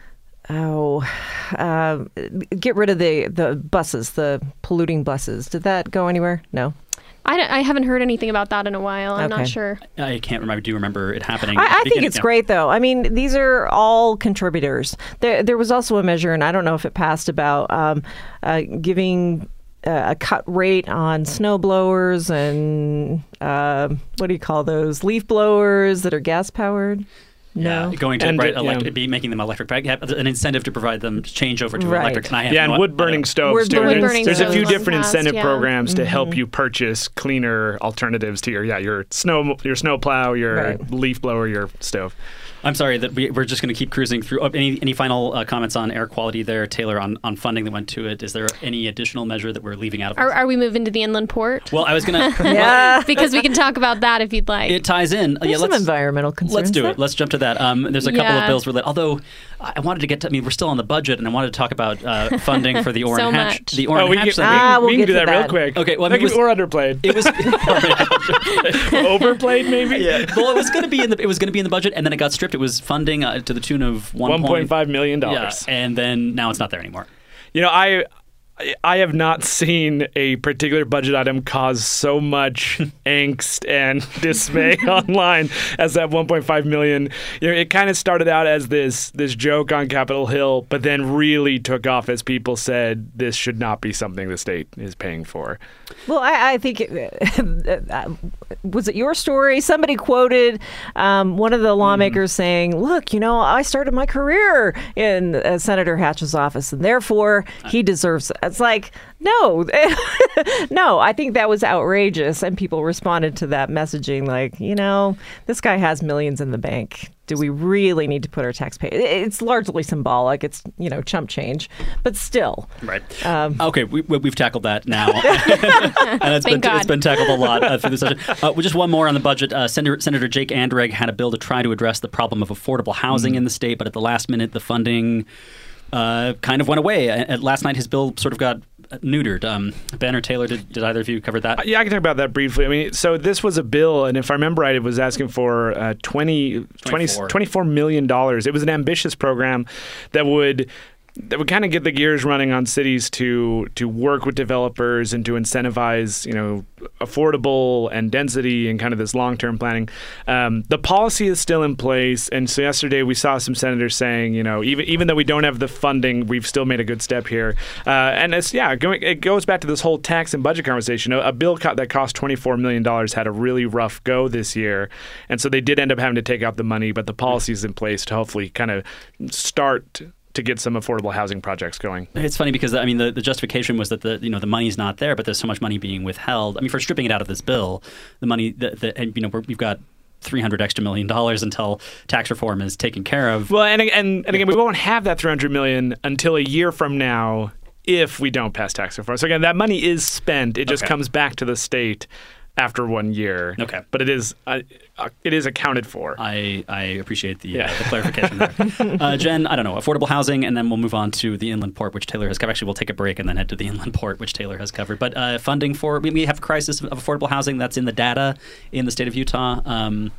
oh uh, get rid of the the buses, the polluting buses, did that go anywhere? No. I, I haven't heard anything about that in a while. I'm Okay. not sure. I can't remember. I do remember it happening. I, at the I think beginning. it's Yeah. great, though. I mean, these are all contributors. There, there was also a measure, and I don't know if it passed, about um, uh, giving a cut rate on snow blowers and uh, what do you call those? Leaf blowers that are gas powered. No, yeah, going to and, right, yeah. electric, be making them electric. But have an incentive to provide them to change over to Right. electric. And I have Yeah, and no- wood burning stoves Wood too. burning There's, there's a few stoves. different Passed, incentive yeah. programs to Mm-hmm. help you purchase cleaner alternatives to your yeah your snow your snow plow, your Right. leaf blower, your stove. I'm sorry that we, we're just going to keep cruising through. Oh, any any final uh, comments on air quality there, Taylor, on, on funding that went to it? Is there any additional measure that we're leaving out of it? Are, are we moving to the inland port? Well, I was going to. Yeah. Because we can talk about that if you'd like. It ties in. Uh, There's yeah, some let's, environmental concerns. let's do there. it. Let's jump to that. Um, there's a couple Yeah. of bills related. Although I wanted to get to. I mean, we're still on the budget, and I wanted to talk about uh, funding for the Orrin So Hatch. much. The Orrin Oh, we Hatch can, thing. Ah, we, we'll we can get do to that real that. quick. Okay, well, I Like, mean, it was- or underplayed. It was Overplayed, maybe. yeah. Well, it was going to be in the it was going to be in the budget, and then it got stripped. It was funding uh, to the tune of one One point five million Yeah, dollars. and then now it's not there anymore. You know, I I have not seen a particular budget item cause so much angst and dismay online as that one point five million. You know, it kind of started out as this this joke on Capitol Hill, but then really took off as people said this should not be something the state is paying for. Well, I, I think it, was it your story? Somebody quoted um, one of the lawmakers saying, "Look, you know, I started my career in uh, Senator Hatch's office, and therefore he deserves it." It's like, no, no. I think that was outrageous, and people responded to that messaging like, you know, this guy has millions in the bank. Do we really need to put our taxpayer? It's largely symbolic. It's, you know, chump change, but still. Right. Um, okay, we, we, we've tackled that now, and it's been Thank God. it's been tackled a lot uh, through the session. Uh, well, just one more on the budget. Uh, Senator, Senator Jake Andreg had a bill to try to address the problem of affordable housing in the state, but at the last minute, the funding uh, kind of went away. At last night, his bill sort of got neutered. Um, Ben or Taylor, did, did either of you cover that? Yeah, I can talk about that briefly. I mean, so this was a bill, and if I remember right, it was asking for uh, twenty, twenty, twenty-four million dollars. It was an ambitious program that would that would kind of get the gears running on cities to to work with developers and to incentivize, you know, affordable and density and kind of this long-term planning. Um, the policy is still in place, and so yesterday we saw some senators saying, you know, even even though we don't have the funding, we've still made a good step here. Uh, and it's yeah, going, it goes back to this whole tax and budget conversation. A, a bill co- that cost twenty-four million dollars had a really rough go this year, and so they did end up having to take out the money, but the policy is in place to hopefully kind of start to get some affordable housing projects going. It's funny because I mean the, the justification was that the you know the money's not there, but there's so much money being withheld. I mean, for stripping it out of this bill, the money that the, and you know we're, we've got three hundred extra million dollars until tax reform is taken care of. Well, and and, and again, we won't have that three hundred million until a year from now if we don't pass tax reform. So again, that money is spent. It just Okay. comes back to the state after one year. Okay. But it is uh, uh, it is accounted for. I, I appreciate the, Yeah. uh, the clarification there. uh, Jen, I don't know, affordable housing, and then we'll move on to the inland port, which Taylor has covered. Actually, we'll take a break and then head to the inland port, which Taylor has covered. But uh, funding for, we we have a crisis of affordable housing that's in the data in the state of Utah. Um,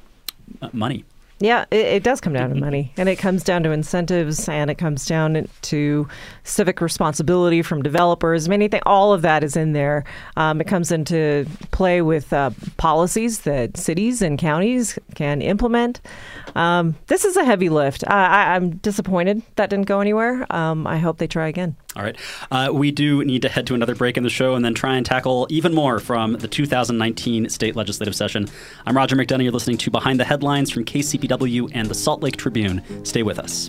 uh, money. Yeah, it, it does come down to money, and it comes down to incentives, and it comes down to civic responsibility from developers. I mean, anything, all of that is in there. Um, it comes into play with uh, policies that cities and counties can implement. Um, this is a heavy lift. I, I, I'm disappointed that didn't go anywhere. Um, I hope they try again. All right. Uh, we do need to head to another break in the show and then try and tackle even more from the two thousand nineteen state legislative session. I'm Roger McDonough. You're listening to Behind the Headlines from K C P W and the Salt Lake Tribune. Stay with us.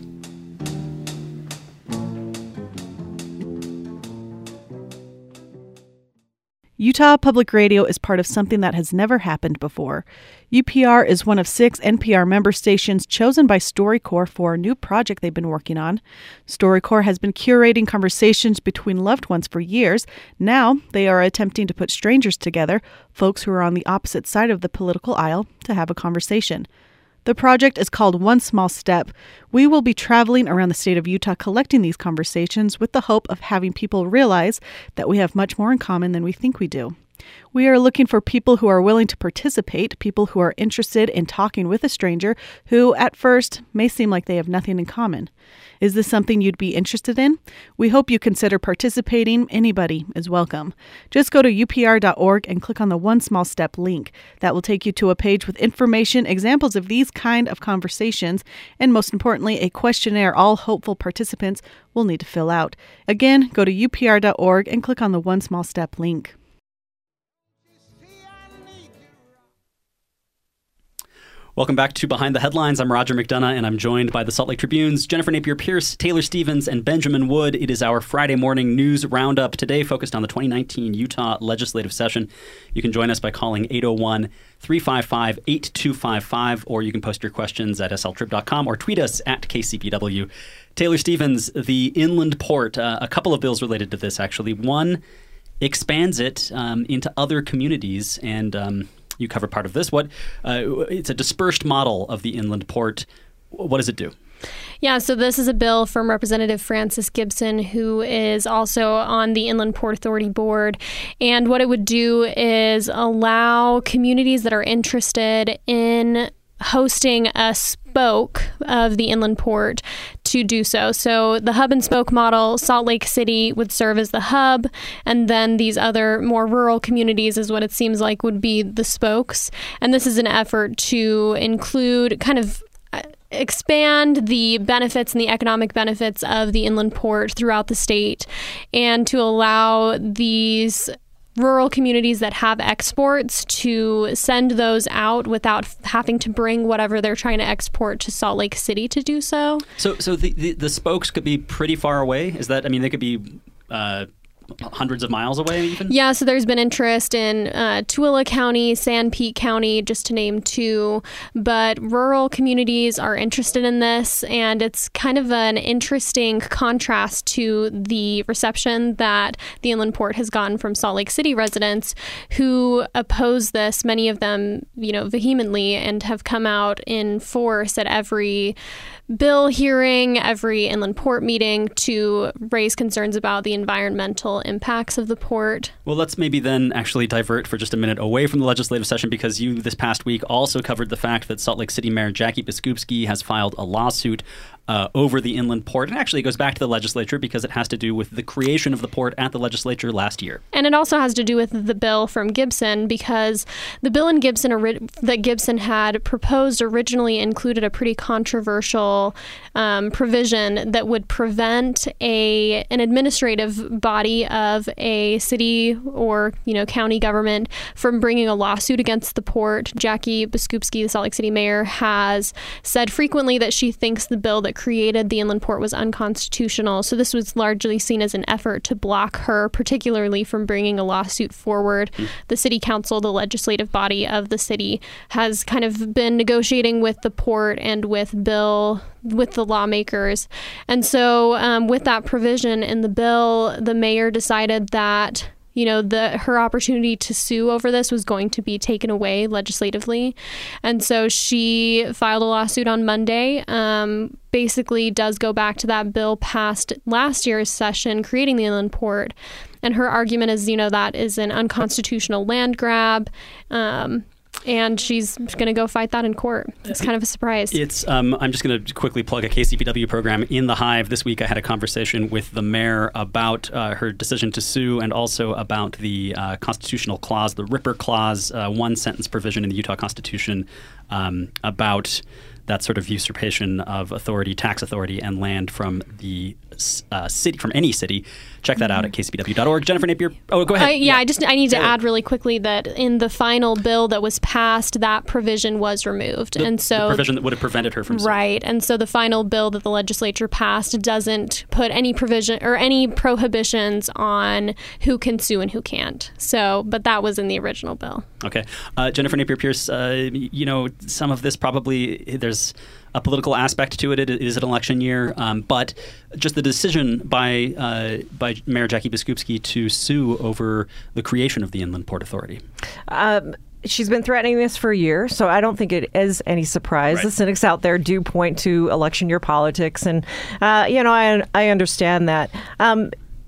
Utah Public Radio is part of something that has never happened before. U P R is one of six N P R member stations chosen by StoryCorps for a new project they've been working on. StoryCorps has been curating conversations between loved ones for years. Now they are attempting to put strangers together, folks who are on the opposite side of the political aisle, to have a conversation. The project is called One Small Step. We will be traveling around the state of Utah collecting these conversations with the hope of having people realize that we have much more in common than we think we do. We are looking for people who are willing to participate, people who are interested in talking with a stranger who, at first, may seem like they have nothing in common. Is this something you'd be interested in? We hope you consider participating. Anybody is welcome. Just go to U P R dot org and click on the One Small Step link. That will take you to a page with information, examples of these kind of conversations, and most importantly, a questionnaire all hopeful participants will need to fill out. Again, go to U P R dot org and click on the One Small Step link. Welcome back to Behind the Headlines. I'm Roger McDonough, and I'm joined by the Salt Lake Tribune's Jennifer Napier-Pierce, Taylor Stevens, and Benjamin Wood. It is our Friday morning news roundup, today focused on the twenty nineteen Utah legislative session. You can join us by calling eight oh one, three five five, eight two five five, or you can post your questions at S L trib dot com or tweet us at K C P W. Taylor Stevens, the Inland Port, uh, a couple of bills related to this, actually. One expands it um, into other communities, and um, you cover part of this. What uh, it's a dispersed model of the Inland Port. What does it do? Yeah, so this is a bill from Representative Francis Gibson, who is also on the Inland Port Authority board. And what it would do is allow communities that are interested in hosting a spoke of the Inland Port to do so. So the hub and spoke model, Salt Lake City would serve as the hub, and then these other more rural communities is what it seems like would be the spokes. And this is an effort to include kind of expand the benefits and the economic benefits of the Inland Port throughout the state, and to allow these rural communities that have exports to send those out without having to bring whatever they're trying to export to Salt Lake City to do so. So so the, the, the spokes could be pretty far away? Is that, I mean, they could be uh, hundreds of miles away even? Yeah, so there's been interest in uh, Tooele County, Sanpete County, just to name two. But rural communities are interested in this, and it's kind of an interesting contrast to the reception that the Inland Port has gotten from Salt Lake City residents who oppose this, many of them, you know, vehemently, and have come out in force at every bill hearing, every Inland Port meeting to raise concerns about the environmental impacts of the port. Well, let's maybe then actually divert for just a minute away from the legislative session, because you this past week also covered the fact that Salt Lake City Mayor Jackie Biskupski has filed a lawsuit uh, over the Inland Port. And actually it goes back to the legislature because it has to do with the creation of the port at the legislature last year. And it also has to do with the bill from Gibson, because the bill in Gibson that Gibson had proposed originally included a pretty controversial um, provision that would prevent a an administrative body of a city or, you know, county government from bringing a lawsuit against the port. Jackie Biskupski, the Salt Lake City mayor, has said frequently that she thinks the bill that created the Inland Port was unconstitutional. So this was largely seen as an effort to block her, particularly from bringing a lawsuit forward. Mm. The city council, the legislative body of the city, has kind of been negotiating with the port and with Bill, with the lawmakers. And so um, with that provision in the bill, the mayor decided that, you know, the her opportunity to sue over this was going to be taken away legislatively. And so she filed a lawsuit on Monday, um, basically does go back to that bill passed last year's session creating the Inland Port. And her argument is, you know, that is an unconstitutional land grab. Um, And she's going to go fight that in court. It's kind of a surprise. It's. Um, I'm just going to quickly plug a K C P W program in the Hive. This week I had a conversation with the mayor about uh, her decision to sue, and also about the uh, constitutional clause, the Ripper Clause, uh, one sentence provision in the Utah Constitution um, about that sort of usurpation of authority, tax authority, and land from the uh, city, from any city. Check that out at K C P W dot org. Jennifer Napier. Oh, go ahead. Uh, yeah, yeah, I just I need to add really quickly that in the final bill that was passed, that provision was removed, the, and so the provision that would have prevented her from suing. Right, and so the final bill that the legislature passed doesn't put any provision or any prohibitions on who can sue and who can't. So, but that was in the original bill. Okay, uh, Jennifer Napier-Pierce. Uh, you know, some of this probably there's a political aspect to it. It is an election year, um, but just the decision by uh, by Mayor Jackie Biskupski to sue over the creation of the Inland Port Authority. Um, she's been threatening this for a year, so I don't think it is any surprise. Right. The cynics out there do point to election year politics, and uh, you know, I I understand that. Um,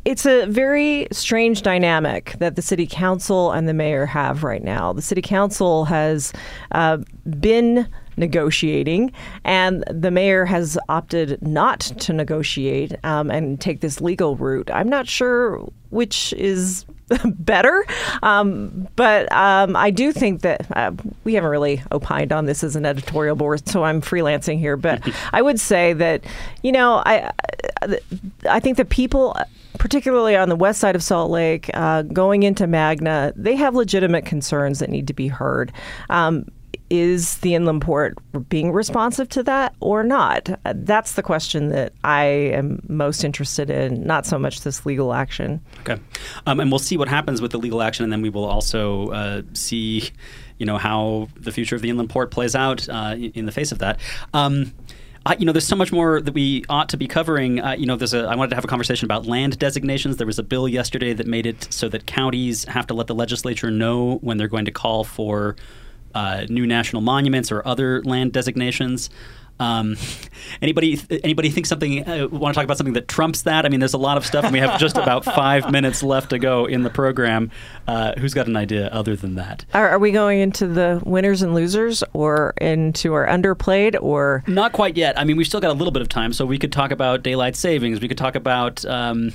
it's a very strange dynamic that the city council and the mayor have right now. The city council has uh, been negotiating, and the mayor has opted not to negotiate um, and take this legal route. I'm not sure which is better, um, but um, I do think that uh, we haven't really opined on this as an editorial board, so I'm freelancing here. But I would say that, you know, I I think the people, particularly on the west side of Salt Lake, uh, going into Magna, they have legitimate concerns that need to be heard. Um, Is the inland port being responsive to that or not? That's the question that I am most interested in, not so much this legal action. Okay. Um, and we'll see what happens with the legal action, and then we will also uh, see, you know, how the future of the inland port plays out uh, in the face of that. Um, I, you know, there's so much more that we ought to be covering. Uh, you know, there's a. I wanted to have a conversation about land designations. There was a bill yesterday that made it so that counties have to let the legislature know when they're going to call for Uh, new national monuments or other land designations. Um, anybody anybody think something, uh, want to talk about something that trumps that? I mean, there's a lot of stuff, and we have just about five minutes left to go in the program. Uh, who's got an idea other than that? Are, are we going into the winners and losers, or into our underplayed, or? Not quite yet. I mean, we've still got a little bit of time, so we could talk about daylight savings. We could talk about Um,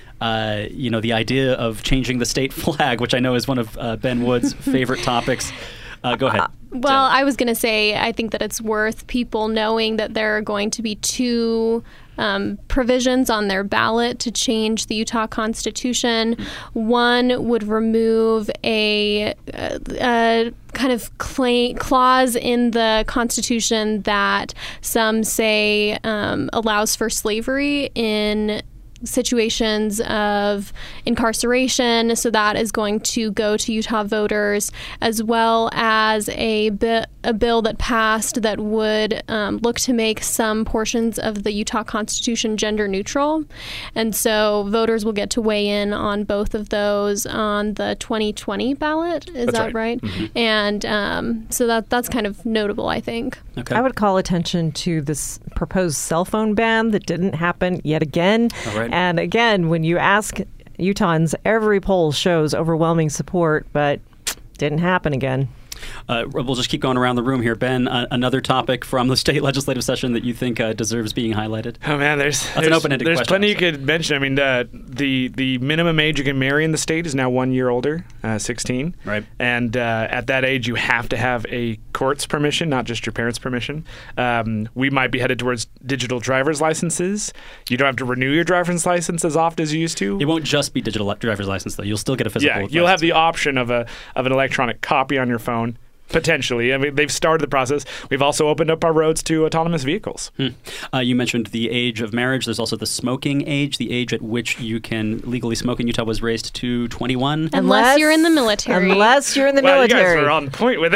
Uh, you know, the idea of changing the state flag, which I know is one of uh, Ben Wood's favorite topics. Uh, go ahead. Uh, well, I was going to say, I think that it's worth people knowing that there are going to be two um, provisions on their ballot to change the Utah Constitution. One would remove a, a, a kind of cla- clause in the Constitution that some say um, allows for slavery in situations of incarceration. So that is going to go to Utah voters, as well as a, bi- a bill that passed that would um, look to make some portions of the Utah Constitution gender neutral. And so voters will get to weigh in on both of those on the twenty twenty ballot. Is That's that right? right? Mm-hmm. And um, so that that's kind of notable, I think. Okay. I would call attention to this proposed cell phone ban that didn't happen yet again. All right. And again, when you ask Utahns, every poll shows overwhelming support, but didn't happen again. Uh, we'll just keep going around the room here. Ben, uh, another topic from the state legislative session that you think uh, deserves being highlighted? Oh, man, there's, That's there's, an open-ended there's question. plenty you could mention. I mean, uh, the the minimum age you can marry in the state is now one year older, uh, sixteen. Right. And uh, at that age, you have to have a court's permission, not just your parents' permission. Um, we might be headed towards digital driver's licenses. You don't have to renew your driver's license as often as you used to. It won't just be digital driver's license, though. You'll still get a physical. Yeah, you'll have the option of a of an electronic copy on your phone. Potentially. I mean, they've started the process. We've also opened up our roads to autonomous vehicles. Hmm. Uh, you mentioned the age of marriage. There's also the smoking age. The age at which you can legally smoke in Utah was raised to twenty-one. Unless, unless you're in the military. Unless you're in the well, military. You guys are on point with it.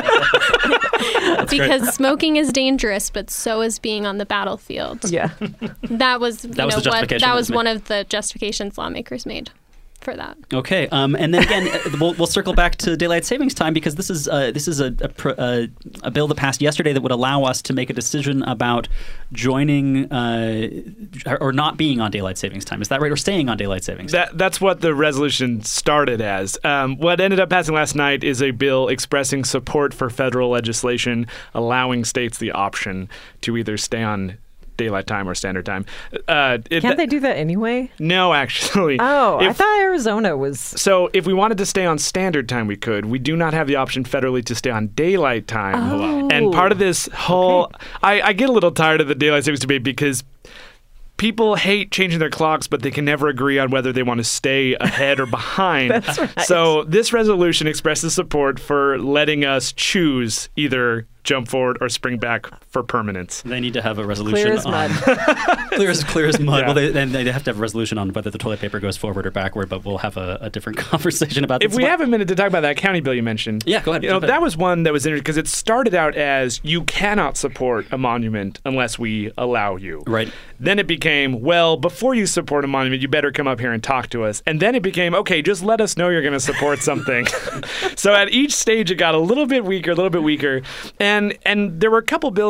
Because great. smoking is dangerous, but so is being on the battlefield. Yeah. That was, you That was know, the what, justification that that was was one made. of the justifications lawmakers made for that. Okay, um, and then again, we'll, we'll circle back to daylight savings time, because this is uh, this is a, a, pr- a a bill that passed yesterday that would allow us to make a decision about joining uh, or not being on daylight savings time. Is that right? Or staying on daylight savings time? That, that's what the resolution started as. Um, what ended up passing last night is a bill expressing support for federal legislation allowing states the option to either stay on daylight time or standard time. Uh, it, Can't they do that anyway? No, actually. Oh, If- I thought Arizona was. So if we wanted to stay on standard time, we could. We do not have the option federally to stay on daylight time. Oh. And part of this whole... Okay. I, I get a little tired of the daylight savings debate because people hate changing their clocks, but they can never agree on whether they want to stay ahead or behind. That's right. So this resolution expresses support for letting us choose either jump forward or spring back for permanence. They need to have a resolution Clear as on mud. clear as clear as mud. Yeah. Well, they, then they have to have a resolution on whether the toilet paper goes forward or backward. But we'll have a, a different conversation about If this. we have a minute to talk about that county bill you mentioned. Yeah, go ahead. You know, Jump in. that was one that was interesting because it started out as you cannot support a monument unless we allow you. Right. Then it became, well, before you support a monument, you better come up here and talk to us. And then it became, okay, just let us know you're going to support something. So at each stage, it got a little bit weaker, a little bit weaker. And and there were a couple bills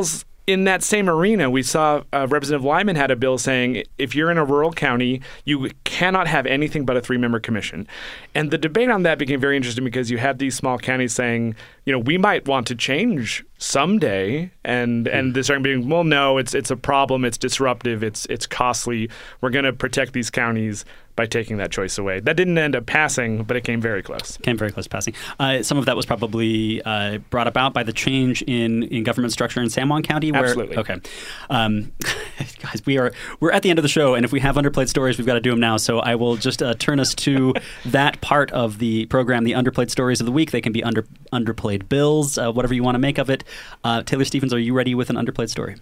in that same arena, we saw uh, Representative Lyman had a bill saying if you're in a rural county, you cannot have anything but a three-member commission. And the debate on that became very interesting because you had these small counties saying, you know, we might want to change someday, and and this starting being, well, no, it's it's a problem, it's disruptive, it's it's costly. We're going to protect these counties by taking that choice away. That didn't end up passing, but it came very close. Came very close to passing. Uh, some of that was probably uh, brought about by the change in, in government structure in San Juan County. Where, Absolutely. Okay. Um, guys, we are we're at the end of the show, and if we have underplayed stories, we've got to do them now. So I will just uh, turn us to that part of the program, the underplayed stories of the week. They can be under underplayed bills, uh, whatever you want to make of it. Uh, Taylor Stevens, are you ready with an underplayed story?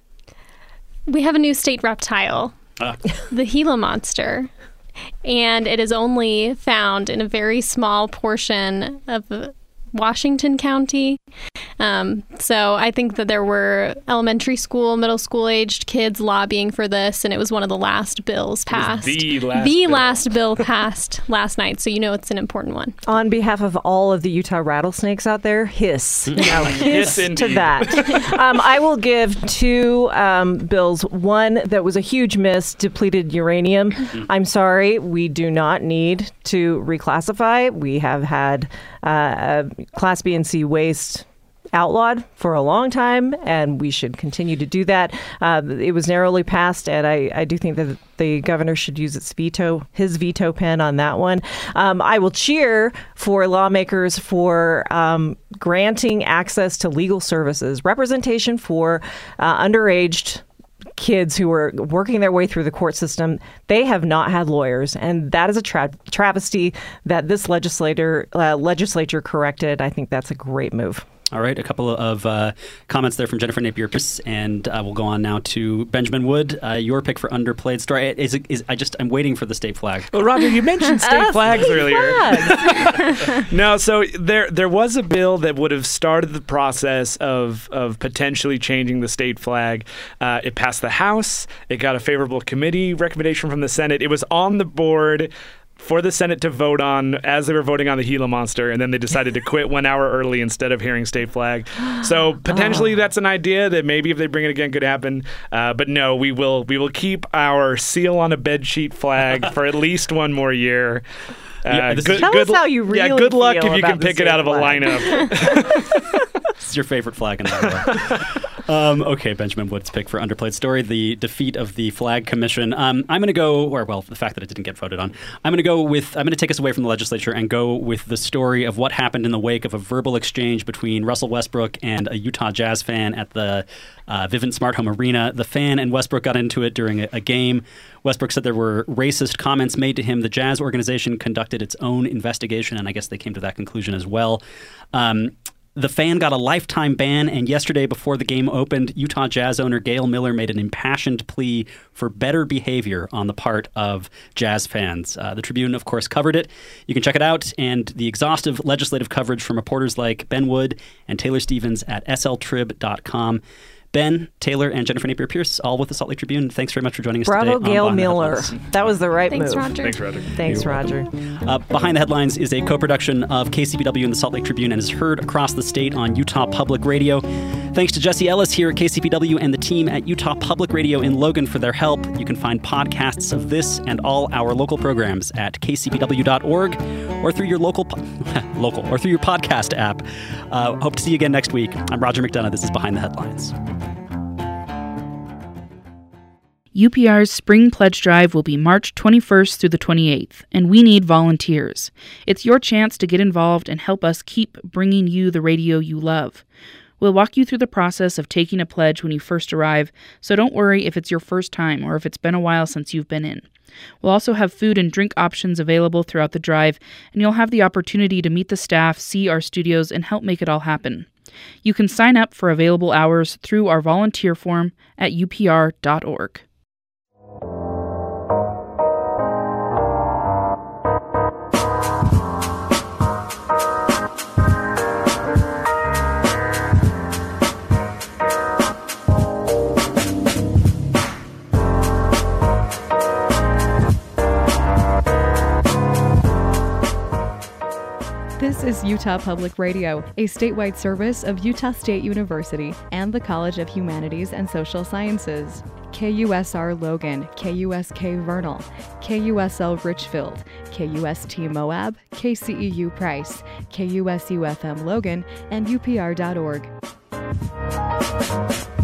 We have a new state reptile, uh. the Gila monster. And it is only found in a very small portion of Washington County. Um, so I think that there were elementary school, middle school aged kids lobbying for this, and it was one of the last bills passed. The last the bill. last bill passed last night, so you know it's an important one. On behalf of all of the Utah rattlesnakes out there, hiss. Now, hiss Hiss to that. um, I will give two um, bills. One that was a huge miss, depleted uranium. I'm sorry, we do not need to reclassify. We have had uh, Class B and C waste outlawed for a long time, and we should continue to do that. Uh, it was narrowly passed, and I, I do think that the governor should use its veto, his veto pen on that one. Um, I will cheer for lawmakers for um, granting access to legal services, representation for uh, underaged kids who are working their way through the court system. They have not had lawyers, and that is a tra- travesty that this legislator uh, legislature corrected. I think that's a great move. All right, a couple of uh, comments there from Jennifer Napier-Pierce, and uh, we'll go on now to Benjamin Wood. Uh, your pick for underplayed story is, is I just I'm waiting for the state flag. Well, Roger, you mentioned state uh, flags state earlier. Flags. No, so there there was a bill that would have started the process of of potentially changing the state flag. Uh, it passed the House. It got a favorable committee recommendation from the Senate. It was on the board for the Senate to vote on as they were voting on the Gila monster, and then they decided to quit one hour early instead of hearing state flag. So potentially oh. that's an idea that maybe if they bring it again could happen. Uh, but no, we will we will keep our seal on a bedsheet flag for at least one more year. Uh, Yeah, good, Tell good, us how you really yeah, good luck feel if you about can the pick it state out of a flag. lineup. This is your favorite flag in the world. Um, okay, Benjamin Wood's pick for underplayed story, the defeat of the Flag Commission. Um, I'm going to go, or well, the fact that it didn't get voted on. I'm going to go with, I'm going to take us away from the legislature and go with the story of what happened in the wake of a verbal exchange between Russell Westbrook and a Utah Jazz fan at the uh, Vivint Smart Home Arena. The fan and Westbrook got into it during a, a game. Westbrook said there were racist comments made to him. The Jazz organization conducted its own investigation, and I guess they came to that conclusion as well. Um, The fan got a lifetime ban, and yesterday before the game opened, Utah Jazz owner Gail Miller made an impassioned plea for better behavior on the part of Jazz fans. Uh, the Tribune, of course, covered it. You can check it out, and the exhaustive legislative coverage from reporters like Ben Wood and Taylor Stevens at S L trib dot com. Ben, Taylor, and Jennifer Napier-Pierce, all with the Salt Lake Tribune. Thanks very much for joining us Bravo, today. Gail on Behind the Miller. Headlines. That was the right Thanks, move. Roger. Thanks, Roger. Thanks, You're Roger. Uh, Behind the Headlines is a co-production of K C P W and the Salt Lake Tribune and is heard across the state on Utah Public Radio. Thanks to Jesse Ellis here at K C P W and the team at Utah Public Radio in Logan for their help. You can find podcasts of this and all our local programs at k c p w dot org or through your local po- local or through your podcast app. Uh, hope to see you again next week. I'm Roger McDonough. This is Behind the Headlines. U P R's Spring Pledge Drive will be March twenty-first through the twenty-eighth, and we need volunteers. It's your chance to get involved and help us keep bringing you the radio you love. We'll walk you through the process of taking a pledge when you first arrive, so don't worry if it's your first time or if it's been a while since you've been in. We'll also have food and drink options available throughout the drive, and you'll have the opportunity to meet the staff, see our studios, and help make it all happen. You can sign up for available hours through our volunteer form at u p r dot org. This is Utah Public Radio, a statewide service of Utah State University and the College of Humanities and Social Sciences. K U S R Logan, K U S K Vernal, K U S L Richfield, K U S T Moab, K C E U Price, K U S U F M Logan, and U P R dot org.